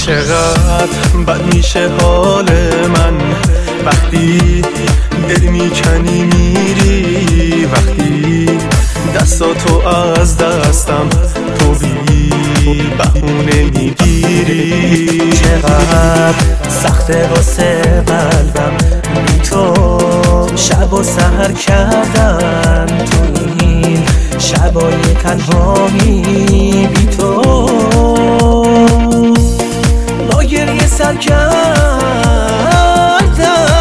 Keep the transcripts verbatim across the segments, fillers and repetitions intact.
چقدر بد میشه حال من وقتی دل میکنی میری، وقتی دستاتو از دستم تو بی بهونه میگیری. چقدر سخته واسه قلبم بی تو شب و سحر کردن، تو این شبای تنهایی بی تو با گریه سر کردن.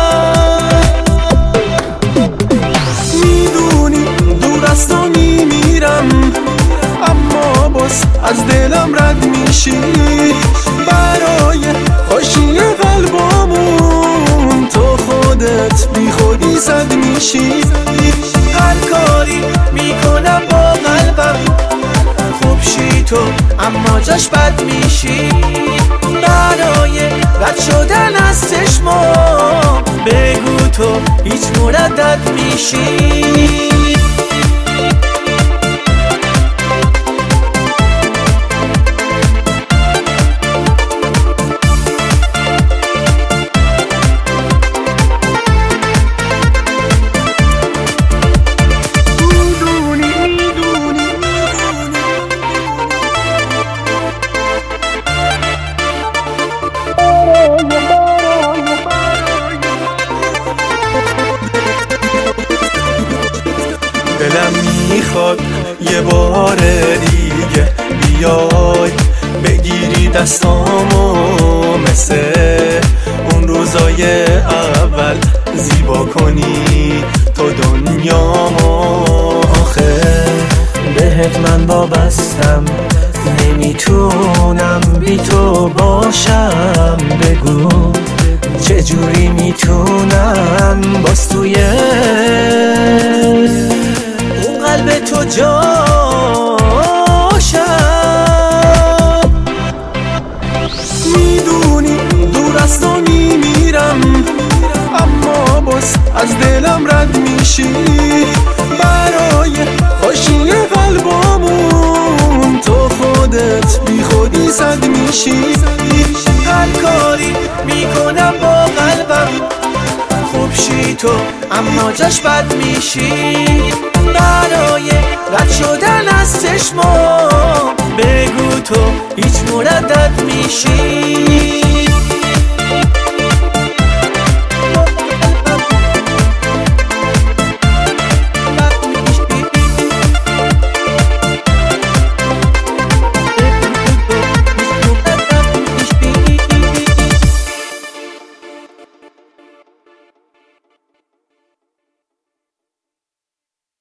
میدونی دور از تو میمیرم اما باز از دلم رد میشی، برای خوشی قلبامون تو خودت بی خودی زد میشی. هر کاری میکنم با قلبم خوب شی تو اما جاش بد میشی، برای رد شدن از چشمام بگو تو هیچ مردد میشی. دلم میخواد یه بار دیگه بیای بگیری دستامو، مثل اون روزای اول زیبا کنی تو دنیامو. آخه بهت من وابستم نمیتونم بی تو باشم، بگو چجوری میتونم باز توی اون قلب تو جاشم. میدونی دور از تو میمیرم اما باز از دلم رد میشی، برای خوشی قلبامون تو خودت بی خودی زد میشی. هر کاری میکنم با قلبم خوب شی تو اما جاش بد میشی، برای رد شدن از چشمام بگو تو هیچ مردد میشی.